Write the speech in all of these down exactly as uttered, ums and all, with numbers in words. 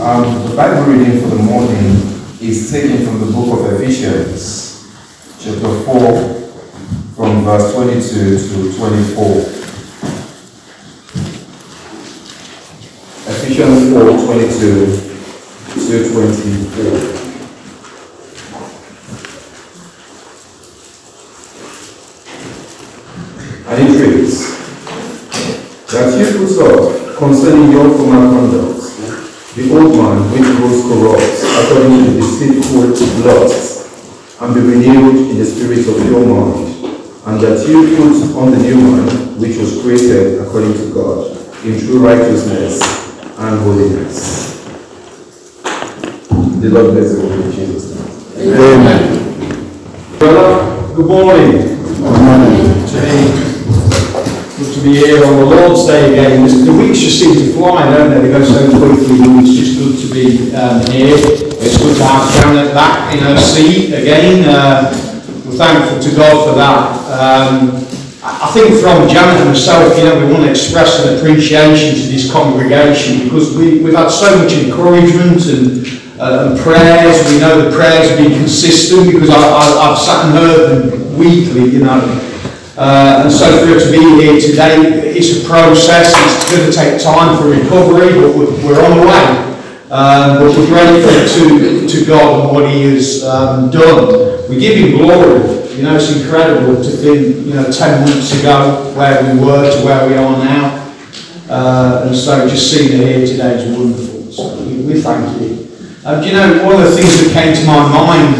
Um, the Bible reading for the morning is taken from the book of Ephesians, chapter four, from verse twenty-two to twenty-four. Ephesians four, twenty-two to twenty-four. And it reads, that you put off concerning your former conduct the old man which was corrupt according to the deceitful lusts, and be renewed in the spirit of your mind, and that you put on the new man which was created according to God in true righteousness and holiness. The Lord bless you in Jesus' name. Amen. Brother, good morning. Good morning. Today, good to be here on the Lord's Day again. The weeks just seem to fly, don't they? They go so quickly. It's just good to be um, here. It's good to have Janet back in her seat again. Uh, we're thankful to God for that. Um, I think from Janet herself, you know, we want to express an appreciation to this congregation because we, we've had so much encouragement and, uh, and prayers. We know the prayers have been consistent because I, I, I've sat and heard them weekly, you know. Uh, and so for her to be here today, it's a process, it's going to take time for recovery, but we're, we're on the way. Um, but we're grateful to, to God and what He has um, done. We give Him glory. You know, it's incredible to think, you know, ten months ago where we were to where we are now. Uh, and so just seeing her here today is wonderful. So we, we thank you. Uh, do you know, one of the things that came to my mind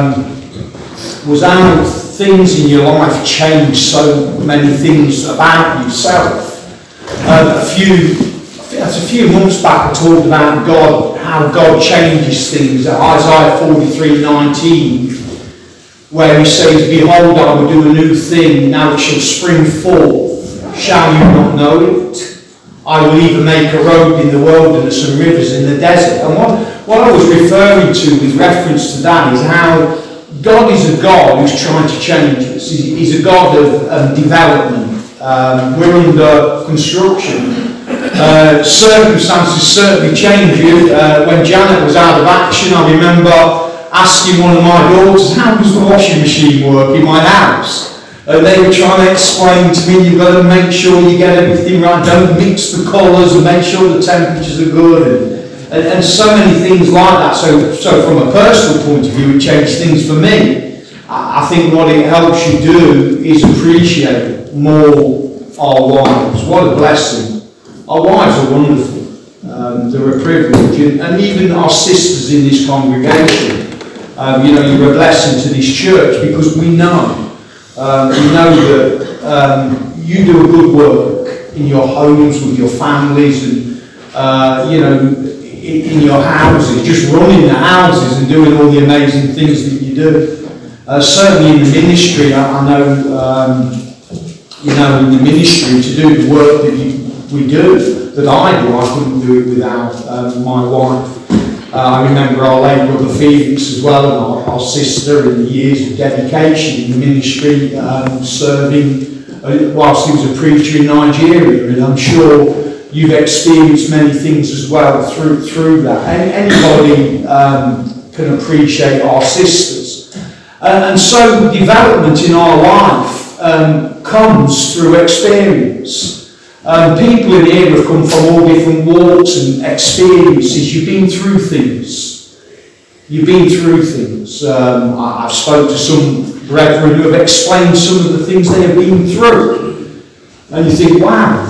um, was how things in your life change so many things about yourself. Uh, a few, that's a few months back I talked about God, how God changes things. Isaiah forty-three nineteen, where He says, behold, I will do a new thing, now it shall spring forth. Shall you not know it? I will even make a road in the wilderness and rivers in the desert. And what, what I was referring to with reference to that is how God is a God who's trying to change us. He's a God of um, development. Um, we're under construction. Uh, circumstances certainly change you. Uh, when Janet was out of action, I remember asking one of my daughters, how does the washing machine work in my house? And they were trying to explain to me, you've got to make sure you get everything right, don't mix the colours and make sure the temperatures are good. And, And, and so many things like that. So, so from a personal point of view, it changed things for me. I, I think what it helps you do is appreciate more our wives. What a blessing. Our wives are wonderful. Um, they're a privilege. And, and even our sisters in this congregation, um, you know, you're a blessing to this church because we know, um, we know that um, you do a good work in your homes with your families and, uh, you know, in your houses, just running the houses and doing all the amazing things that you do. Uh, certainly in the ministry, I, I know, um, you know, in the ministry to do the work that you, we do, that I do, I couldn't do it without um, my wife. Uh, I remember our late brother Felix as well, and our, our sister in the years of dedication in the ministry, um, serving uh, whilst he was a preacher in Nigeria, and I'm sure you've experienced many things as well through through that. Any, anybody um, can appreciate our sisters. Uh, and so development in our life um, comes through experience. Um, people in here have come from all different walks and experiences. You've been through things. You've been through things. Um, I, I've spoken to some brethren who have explained some of the things they have been through. And you think, wow,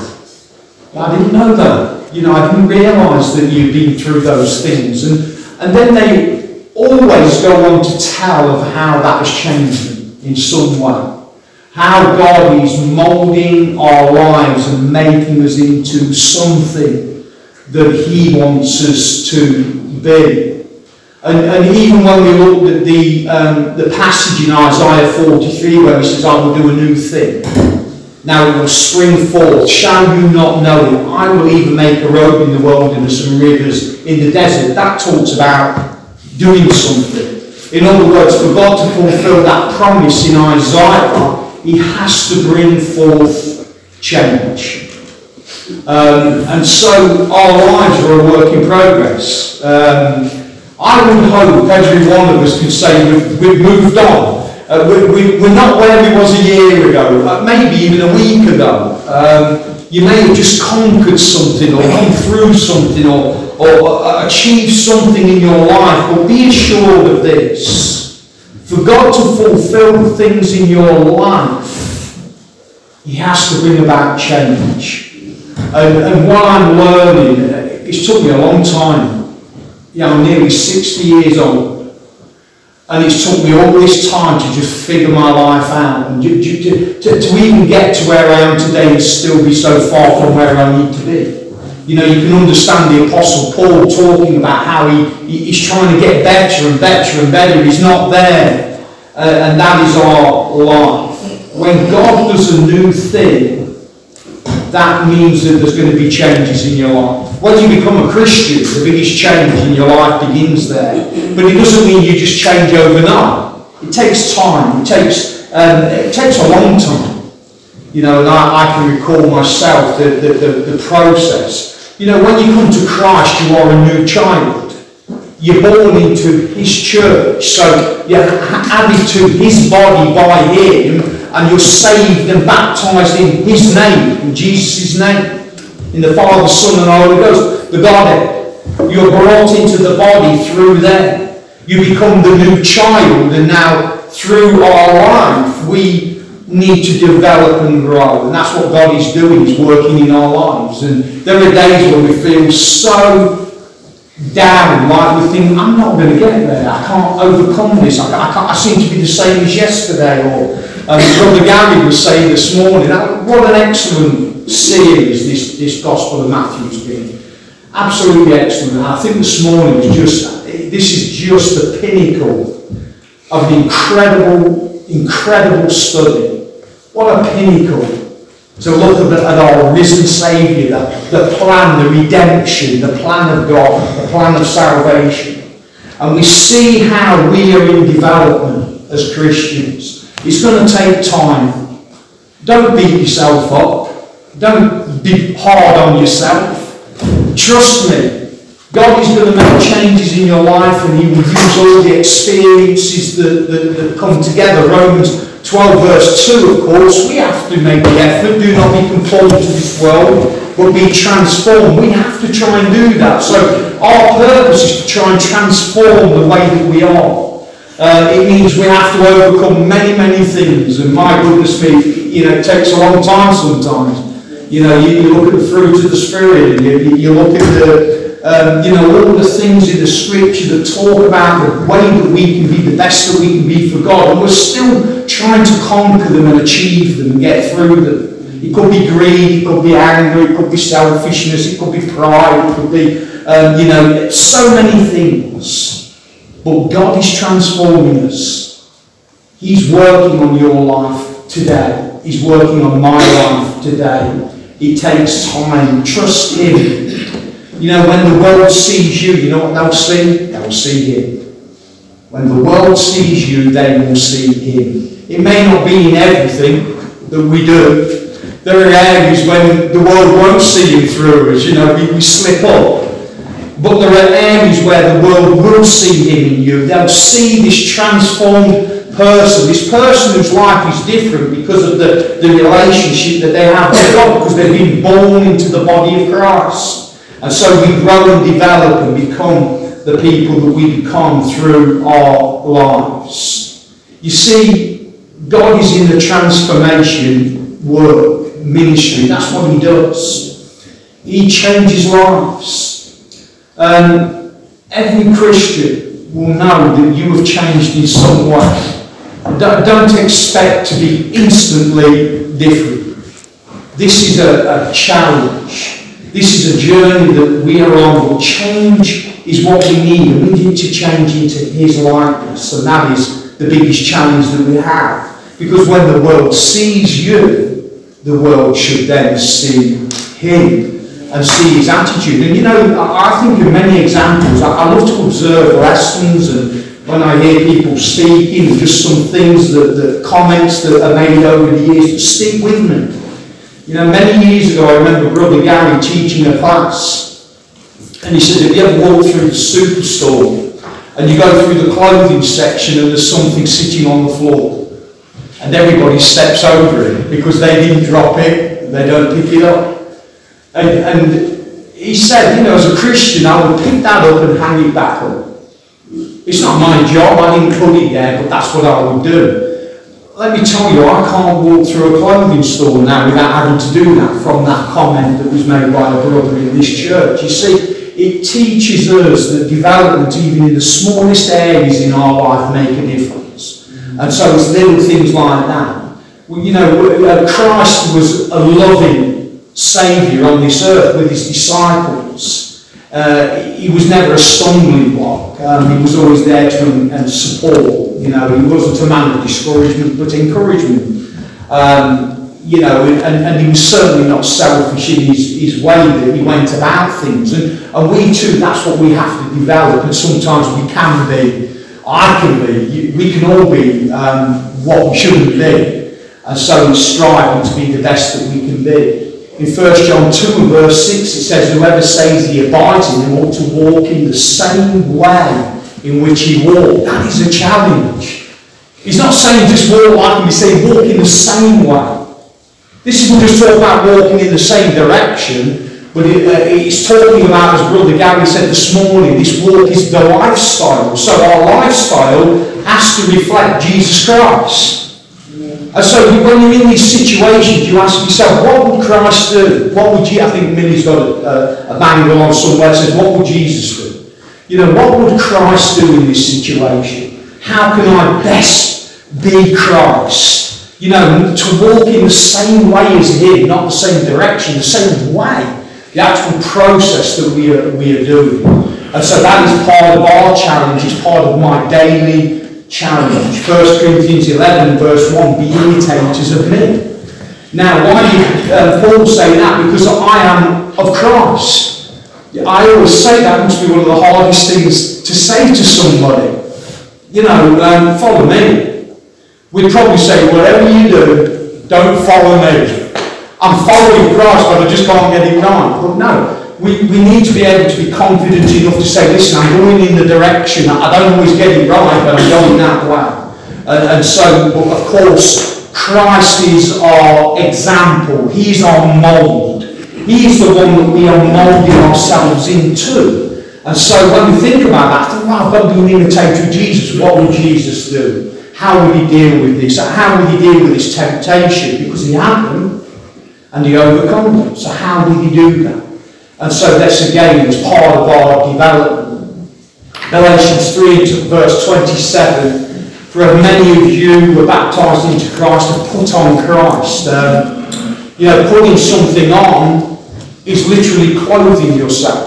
I didn't know that. You know, I didn't realise that you'd been through those things. And, and then they always go on to tell of how that has changed them in some way. How God is moulding our lives and making us into something that He wants us to be. And, and even when we looked at the, um, the passage in Isaiah forty-three where He says, I will do a new thing. Now it will spring forth. Shall you not know it? I will even make a road in the wilderness and rivers in the desert. That talks about doing something. In other words, for God to fulfill that promise in Isaiah, He has to bring forth change. Um, and so our lives are a work in progress. Um, I would hope every one of us can say we've, we've moved on. Uh, we, we, we're not where we was a year ago, uh, maybe even a week ago. Um, you may have just conquered something or gone through something or, or uh, achieved something in your life, but be assured of this. For God to fulfill things in your life, He has to bring about change. And, and what I'm learning, it's took me a long time. You know, I'm nearly sixty years old. And it's took me all this time to just figure my life out. And to, to, to, to even get to where I am today and still be so far from where I need to be. You know, you can understand the Apostle Paul talking about how he, he's trying to get better and better and better. He's not there. Uh, and that is our life. When God does a new thing, that means that there's going to be changes in your life. When you become a Christian, the biggest change in your life begins there. But it doesn't mean you just change overnight. It takes time. It takes um, it takes a long time. You know, and I, I can recall myself the, the, the, the process. You know, when you come to Christ, you are a new child. You're born into His church, so you're added to His body by Him, and you're saved and baptised in His name, in Jesus' name, in the Father, Son, and Holy Ghost, the Godhead. You're brought into the body through them. You become the new child, and now through our life, we need to develop and grow, and that's what God is doing. He's working in our lives, and there are days when we feel so down, like we think, I'm not going to get there, I can't overcome this, I, I, can't, I seem to be the same as yesterday, or um, Brother Gary was saying this morning, that, what an excellent series this, this Gospel of Matthew has been. Absolutely excellent. And I think this morning was just, this is just the pinnacle of an incredible, incredible study. What a pinnacle to look at, the, at our risen Saviour, the, the plan, the redemption, the plan of God, the plan of salvation. And we see how we are in development as Christians. It's going to take time. Don't beat yourself up. Don't be hard on yourself. Trust me, God is going to make changes in your life, and He will use all the experiences that, that, that come together. Romans twelve verse two, of course, we have to make the effort. Do not be conformed to this world, but be transformed. We have to try and do that. So our purpose is to try and transform the way that we are. Uh, it means we have to overcome many, many things. And my goodness me, you know, it takes a long time sometimes. You know, you, you look at the fruit of the Spirit, and you, you look at the, um, you know, all the things in the Scripture that talk about the way that we can be the best that we can be for God, and we're still trying to conquer them and achieve them and get through them. It could be greed, it could be anger, it could be selfishness, it could be pride, it could be, um, you know, so many things. But God is transforming us. He's working on your life today. He's working on my life today. It takes time. Trust Him. You know, when the world sees you, you know what they'll see? They'll see Him. When the world sees you, they will see Him. It may not be in everything that we do. There are areas when the world won't see Him through us. You know, we, we slip up. But there are areas where the world will see Him in you. They'll see this transformed person, this person whose life is different because of the, the relationship that they have with God, because they've been born into the body of Christ. And so we grow and develop and become the people that we become through our lives. You see, God is in the transformation work, ministry. That's what He does. He changes lives. Um, every Christian will know that you have changed in some way. Don't, don't expect to be instantly different. This is a, a challenge. This is a journey that we are on. But change is what we need. And we need to change into His likeness. And that is the biggest challenge that we have. Because when the world sees you, the world should then see Him and see His attitude. And you know, I think of many examples. I, I love to observe lessons, and when I hear people speaking, just some things, that, that comments that are made over the years that stick with me. You know, many years ago, I remember Brother Gary teaching a class, and he said, have you ever walked through the superstore, and you go through the clothing section, and there's something sitting on the floor, and everybody steps over it, because they didn't drop it, they don't pick it up. And, and he said, you know, as a Christian, I would pick that up and hang it back up. It's not my job, I didn't put it there, but that's what I would do. Let me tell you, I can't walk through a clothing store now without having to do that from that comment that was made by a brother in this church. You see, it teaches us that development, even in the smallest areas in our life, make a difference. And so it's little things like that. Well, you know, Christ was a loving Saviour on this earth with his disciples. Uh, he was never a stumbling block. Um, he was always there to and support. You know, he wasn't a man of discouragement, but encouragement. Um, you know, and, and he was certainly not selfish in his, his way that he went about things. And, and we too, that's what we have to develop. And sometimes we can be, I can be, we can all be um, what we shouldn't be. And so striving to be the best that we can be. In First John two and verse six, it says, whoever says he abides in him ought to walk in the same way in which he walked. That is a challenge. He's not saying just walk like him, he's saying walk in the same way. This isn't just talking about walking in the same direction, but it, uh, it's talking about, as Brother Gary said this morning, this walk is the lifestyle. So our lifestyle has to reflect Jesus Christ. And so when you're in these situations, you ask yourself, what would Christ do? What would you, I think Millie's got a, a, a bangle on somewhere that says, what would Jesus do? You know, what would Christ do in this situation? How can I best be Christ? You know, to walk in the same way as him, not the same direction, the same way. The actual process that we are, we are doing. And so that is part of our challenge, it's part of my daily challenge. First Corinthians eleven verse one, be imitators of me. Now, why did uh, Paul say that? Because I am of Christ. I always say that must be one of the hardest things to say to somebody. You know, um, follow me. We'd probably say, whatever you do, don't follow me. I'm following Christ, but I just can't get it right. But no, we, we need to be able to be confident enough to say, listen, I'm going in the direction. I don't always get it right, but I'm going that way. And, and so, of course, Christ is our example. He's our mould. He's the one that we are moulding ourselves into. And so when we think about that, I think, well, I've got to be an imitator of Jesus. What would Jesus do? How would he deal with this? How would he deal with this temptation? Because he had them, and he overcome them. So how did he do that? And so this again is part of our development. Galatians three verse twenty-seven, for many of you who were baptised into Christ have put on Christ. Um, you know, putting something on is literally clothing yourself.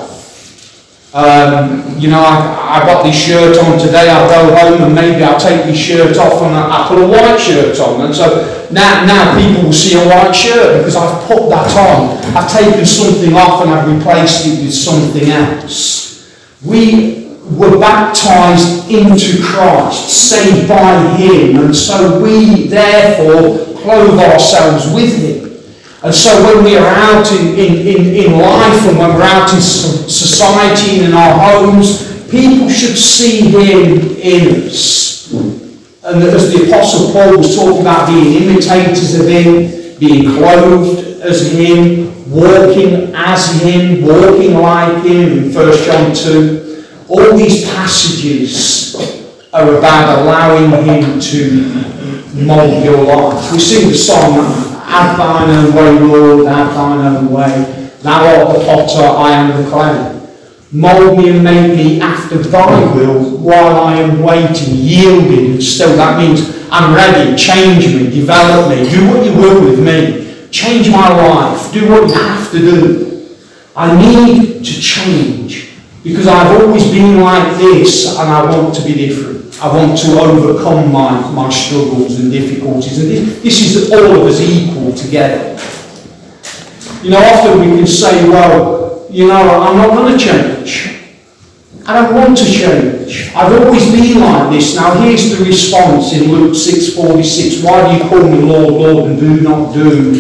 Um, you know, I, I got this shirt on today, I'll go home and maybe I'll take this shirt off and I'll put a white shirt on. And so now, now people will see a white shirt because I've put that on. I've taken something off and I've replaced it with something else. We were baptised into Christ, saved by him, and so we therefore clothe ourselves with him. And so when we are out in, in, in, in life and when we're out in society and in our homes, people should see him in us. And as the Apostle Paul was talking about being imitators of him, being clothed as him, walking as him, walking like him in First John two, all these passages are about allowing him to mould your life. We sing the song, have thine own way, Lord, have thine own way. Thou art the potter, I am the clay. Mould me and make me after thy will while I am waiting, yielding. Still, that means I'm ready. Change me, develop me, do what you will with me. Change my life, do what you have to do. I need to change because I've always been like this and I want to be different. I want to overcome my, my struggles and difficulties. And this, this is all of us equal together. You know, often we can say, well, you know, I'm not going to change. I don't want to change. I've always been like this. Now here's the response in Luke six forty-six. Why do you call me Lord, Lord, and do not do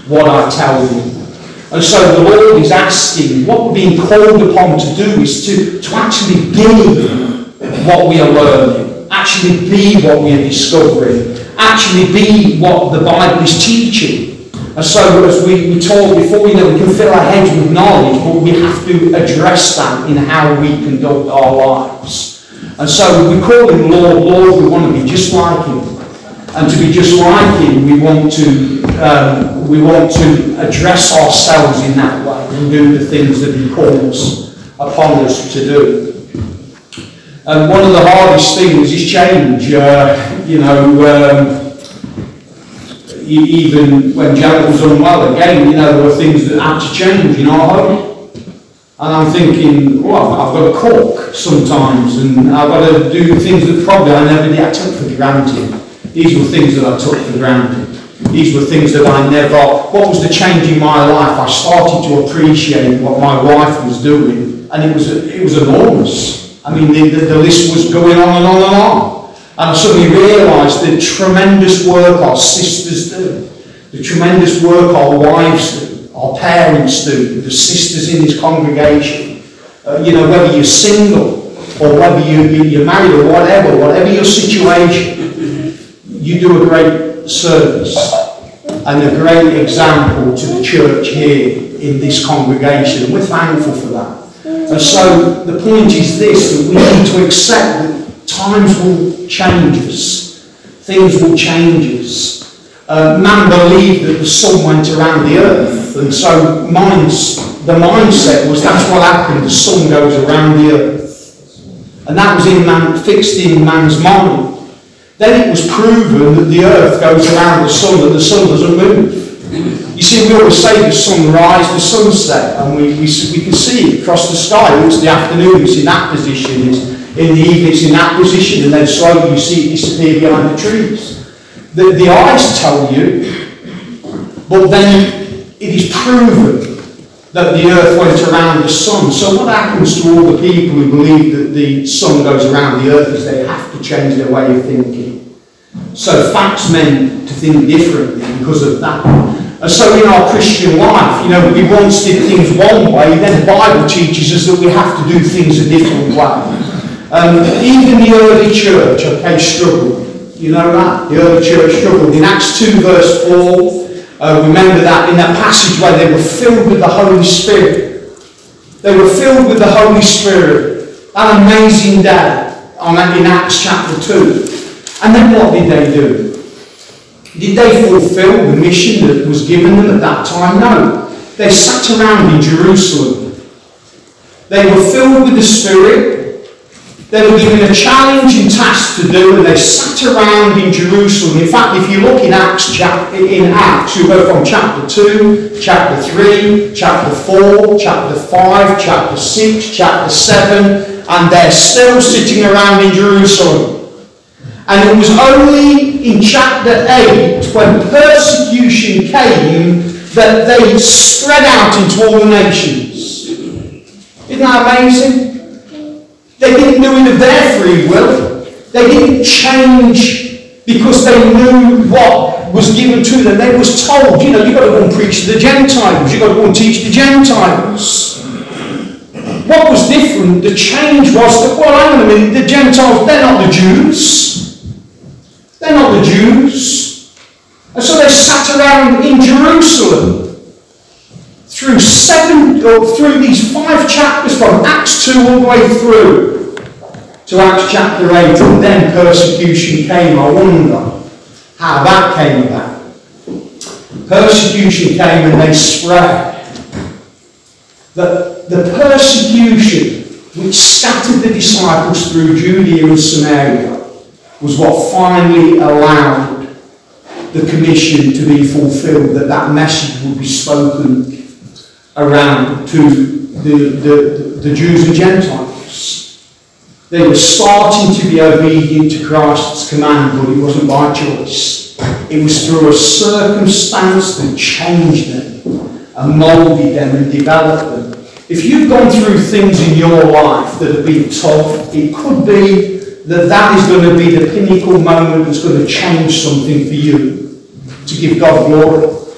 what I tell you. And so the Lord is asking, what we're being called upon to do is to, to actually be what we are learning, actually be what we are discovering, actually be what the Bible is teaching. And so as we, we talked before, you know, we can fill our heads with knowledge, but we have to address that in how we conduct our lives. And so we call him Lord, Lord, we want to be just like him. And to be just like him, we want to um, we want to address ourselves in that way and do the things that he calls upon us to do. And one of the hardest things is change. Uh, you know, um, even when Janet was unwell, again, you know, there were things that had to change in our home. And I'm thinking, well, I've got to cook sometimes, and I've got to do things that probably I never did. I took for granted. These were things that I took for granted. These were things that I never... What was the change in my life? I started to appreciate what my wife was doing, and it was it was enormous. I mean, the, the, the list was going on and on and on. And I suddenly realised the tremendous work our sisters do, the tremendous work our wives do, our parents do, the sisters in this congregation. Uh, you know, whether you're single or whether you, you, you're married or whatever, whatever your situation, you do a great service and a great example to the church here in this congregation. We're thankful for that. And so the point is this, that we need to accept that times will change us. Things will change us. Uh, man believed that the sun went around the earth, and so minds, the mindset was that's what happened, the sun goes around the earth. And that was in man, fixed in man's mind. Then it was proven that the earth goes around the sun, that the sun doesn't move. You see, we always say the sunrise, the sunset, and we, we, we can see it across the sky. It's the afternoon, it's in that position, it's in the evening, it's in that position, and then slowly you see it disappear behind the trees. The, the eyes tell you, but then it is proven that the earth went around the sun. So what happens to all the people who believe that the sun goes around the earth is they have to change their way of thinking. So facts meant to think differently because of that. And so in our Christian life, you know, we once did things one way, then the Bible teaches us that we have to do things a different way. Um, even the early church, okay, struggled. You know that? The early church struggled. In Acts two verse four, uh, remember that in that passage where they were filled with the Holy Spirit. They were filled with the Holy Spirit. That amazing day on, in Acts chapter two. And then what did they do? Did they fulfill the mission that was given them at that time? No. They sat around in Jerusalem. They were filled with the Spirit. They were given a challenging task to do, and they sat around in Jerusalem. In fact, if you look in Acts, in Acts, you go from chapter two, chapter three, chapter four, chapter five, chapter six, chapter seven, and they're still sitting around in Jerusalem. And it was only in chapter eight, when persecution came, that they spread out into all the nations. Isn't that amazing? They didn't do it of their free will. They didn't change because they knew what was given to them. They was told, you know, you've got to go and preach to the Gentiles. You've got to go and teach the Gentiles. What was different, the change was that, well, hang on a minute, the Gentiles, they're not the Jews. They're not the Jews. And so they sat around in Jerusalem through seven, or through these five chapters, from Acts two all the way through to Acts chapter eight, and then persecution came. I wonder how that came about. Persecution came and they spread. The, the persecution which scattered the disciples through Judea and Samaria was what finally allowed the commission to be fulfilled, that that message would be spoken around to the, the, the Jews and Gentiles. They were starting to be obedient to Christ's command, but it wasn't by choice. It was through a circumstance that changed them and moulded them and developed them. If you've gone through things in your life that have been tough, it could be that that is going to be the pinnacle moment that's going to change something for you to give God glory.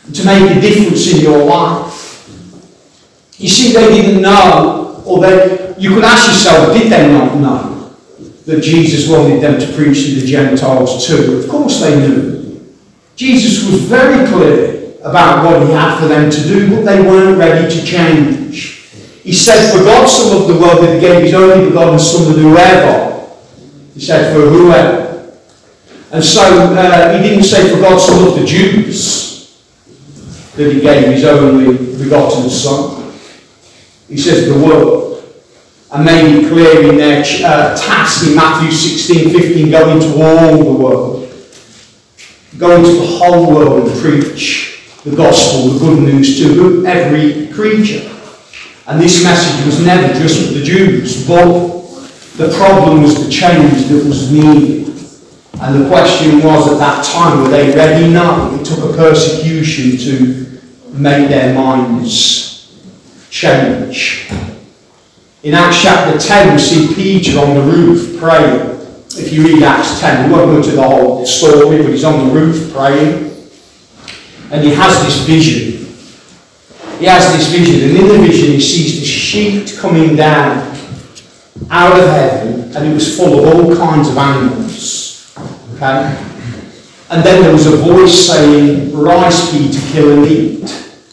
to make a difference in your life. You see, they didn't know, or they, you could ask yourself, did they not know that Jesus wanted them to preach to the Gentiles too? Of course they knew. Jesus was very clear about what he had for them to do, but they weren't ready to change. He said, for God so loved the world that he gave his only begotten Son, that whoever, he said, for whoever. And so uh, he didn't say for God so loved the Jews that he gave his only begotten Son. He says the world. And made it clear in their uh, task in Matthew sixteen fifteen, go into all the world. Go into the whole world and preach the gospel, the good news to every creature. And this message was never just for the Jews, but the problem was the change that was needed. And the question was at that time, were they ready? No. It took a persecution to make their minds change. In Acts chapter ten, we see Peter on the roof praying. If you read Acts ten, we won't go to the whole story, but he's on the roof praying. And he has this vision. He has this vision, and in the vision he sees this sheet coming down out of heaven, and it was full of all kinds of animals. Okay? And then there was a voice saying, rise, Peter, kill and eat.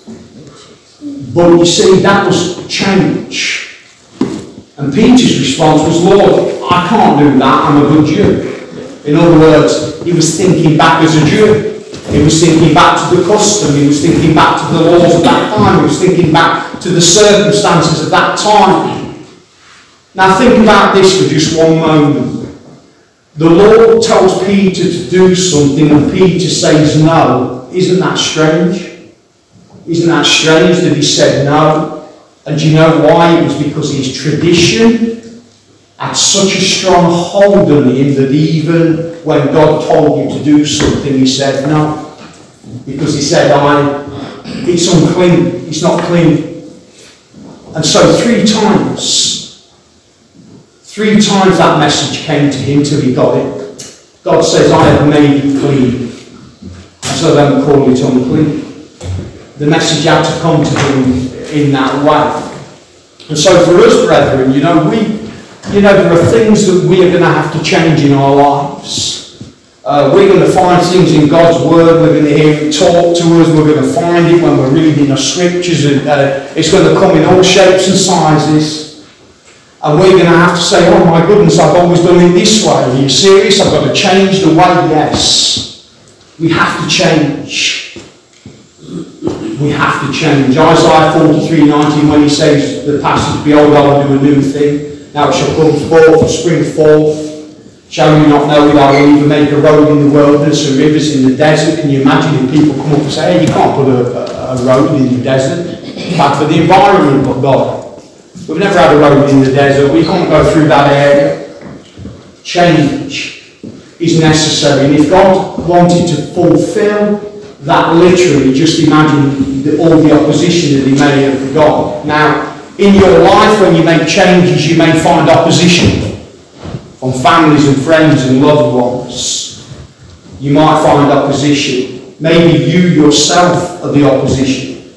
But you see, that was change. And Peter's response was, Lord, I can't do that, I'm a good Jew. In other words, he was thinking back as a Jew. He was thinking back to the custom, he was thinking back to the laws of that time, he was thinking back to the circumstances of that time. Now think about this for just one moment. The Lord tells Peter to do something and Peter says no. Isn't that strange? Isn't that strange that he said no? And do you know why? It was because his tradition had such a strong hold on him that even when God told him to do something, he said no. Because he said, I, it's unclean, it's not clean. And so three times, three times that message came to him till he got it. God says, I have made it clean. And so don't call it unclean. The message had to come to him in that way. And so for us, brethren, you know, we, you know, there are things that we are going to have to change in our lives. Uh, we're going to find things in God's Word, we're going to hear it talk to us, we're going to find it when we're reading the Scriptures, and uh, it's going to come in all shapes and sizes. And we're going to have to say, oh my goodness, I've always done it this way. Are you serious? I've got to change the way? Yes. We have to change. We have to change. Isaiah forty-three nineteen, when he says the passage, behold, I will do a new thing. Now it shall come forth, spring forth. Shall you not know it? I will even make a road in the wilderness and rivers in the desert. Can you imagine if people come up and say, hey, you can't put a, a, a road in the desert? Bad for the environment, but God. We've never had a road in the desert. We can't go through that area. Change is necessary. And if God wanted to fulfill that literally, just imagine the, all the opposition that he may have got. Now, in your life, when you make changes, you may find opposition from families and friends and loved ones. You might find opposition. Maybe you yourself are the opposition.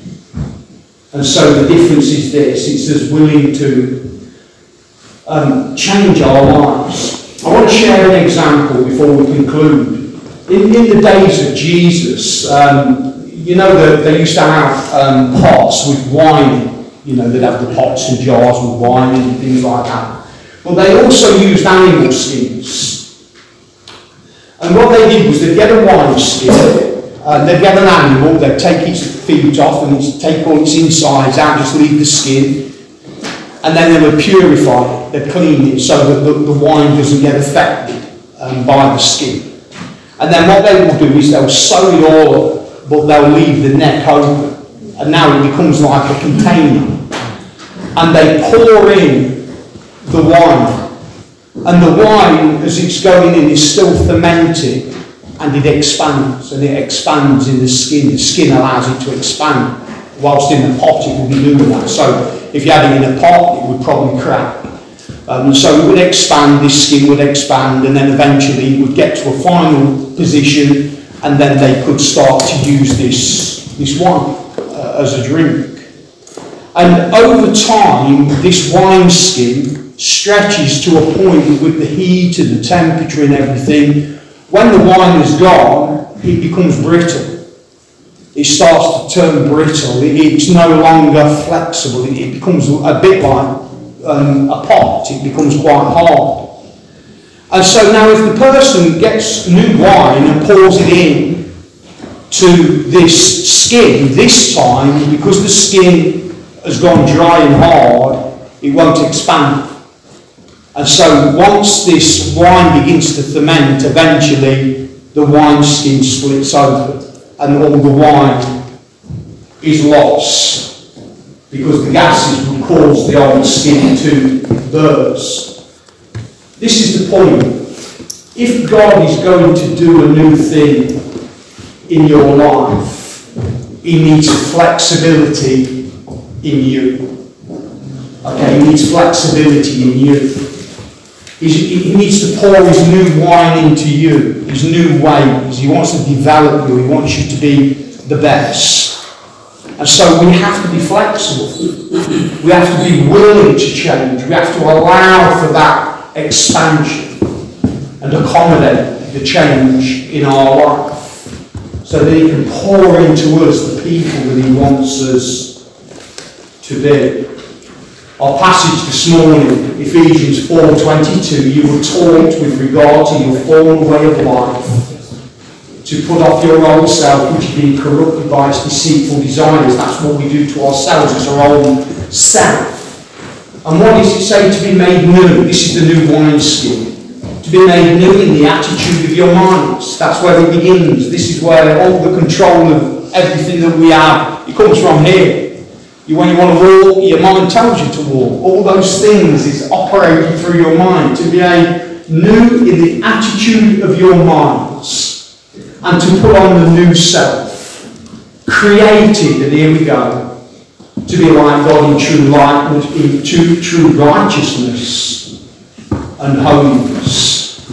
And so the difference is this, it's us willing to um, change our lives. I want to share an example before we conclude. In, in the days of Jesus, um, you know, the, they used to have um, pots with wine. You know, they'd have the pots and jars with wine and things like that. But they also used animal skins. And what they did was they'd get a wine skin, uh, they'd get an animal, they'd take its feet off and it's, take all its insides out, just leave the skin. And then they would purify it, they'd clean it so that the, the wine doesn't get affected um, by the skin. And then what they will do is they'll sew it all up, but they'll leave the neck open. And now it becomes like a container. And they pour in the wine. And the wine, as it's going in, is still fermenting, and it expands, and it expands in the skin. The skin allows it to expand. Whilst in the pot, it will be doing that. So if you had it in a pot, it would probably crack. Um, so it would expand, this skin would expand, and then eventually it would get to a final position, and then they could start to use this, this wine uh, as a drink. And over time, this wineskin stretches to a point with the heat and the temperature and everything. When the wine is gone, it becomes brittle. It starts to turn brittle. It, it's no longer flexible. It, it becomes a bit like um, a pot. It becomes quite hard. And so now if the person gets new wine and pours it in to this skin, this time, because the skin has gone dry and hard, it won't expand. And so once this wine begins to ferment, eventually the wineskin splits open and all the wine is lost, because the gases will cause the old skin to burst. This is the point. If God is going to do a new thing in your life, He needs flexibility in you. Okay, He needs flexibility in you. He's, he needs to pour His new wine into you, His new ways. He wants to develop you. He wants you to be the best. And so we have to be flexible. We have to be willing to change. We have to allow for that expansion and accommodate the change in our life, so that He can pour into us the people that He wants us to be. Our passage this morning, Ephesians four twenty-two, you were taught with regard to your former way of life to put off your old self, which is being corrupted by its deceitful desires. That's what we do to ourselves, it's our own self. And what does it say to be made new? This is the new wineskin. To be made new in the attitude of your minds. That's where it begins. This is where all the control of everything that we have, it comes from here. You, when you want to walk, your mind tells you to walk. All those things is operating through your mind. To be made new in the attitude of your minds, and to put on the new self, created, and here we go, to be like God in true likeness, in true, true righteousness and holiness.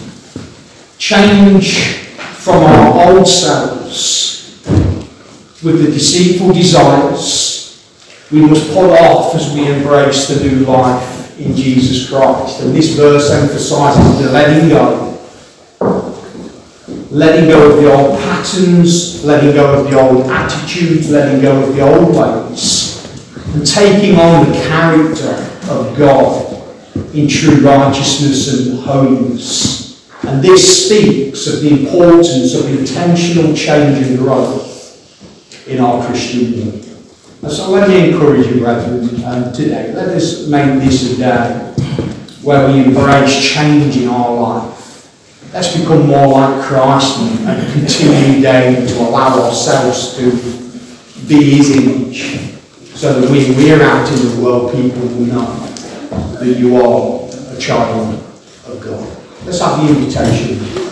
Change from our old selves with the deceitful desires. We must put off as we embrace the new life in Jesus Christ. And this verse emphasises the letting go. Letting go of the old patterns, letting go of the old attitudes, letting go of the old ways, and taking on the character of God in true righteousness and holiness. And this speaks of the importance of intentional change and growth in our Christian life. And so let me encourage you, brethren, um, today. Let us make this a day where we embrace change in our life. Let's become more like Christ and continue daily to allow ourselves to be His image, so that when we're out in the world, people will know that you are a child of God. Let's have the invitation.